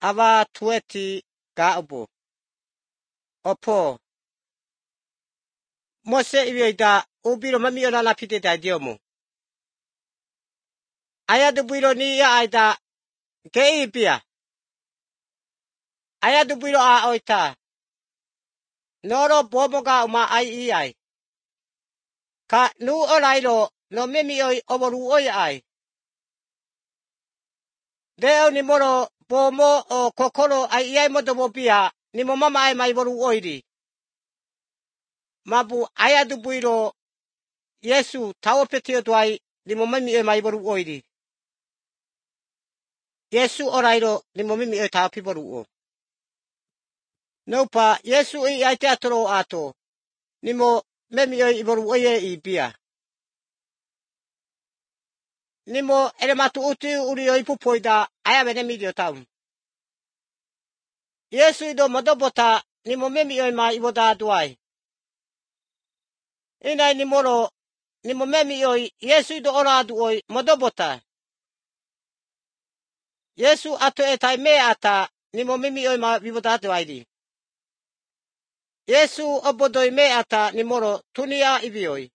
ava tueti ga obo. Opo. Mose ibioida ubiro mamio na lapite da diomo. Ayadu biro ni ya aida geibia. Ayadu biro a oita. Noro bomoga uma ai. Ka nu orairo no memi oi oboru oi ai. Deo ni moro bomo o kokoro ai modomo pia ni mo mama ai mai boru oiri. Mabu ayadu biro Yesu tawo petio tuai ni mo memi oi mai boru oiri. Yesu orairo ni mo memi oi tawo pi boru o. Nopa Yesu i ai te atoro ato ni mo memi oi boru oie i pia. Nimo ere matu uti uri o ipupoida aya vene midio taun. Yesu ido modobota nimo memi oi ma iboda aduai. Inai nimoro nimo memi oi Yesu ido ora adu oi modobota. Yesu ato etai me ata nimo memi oi ma iboda aduai di. Yesu obodoi me ata nimoro tunia ibioi.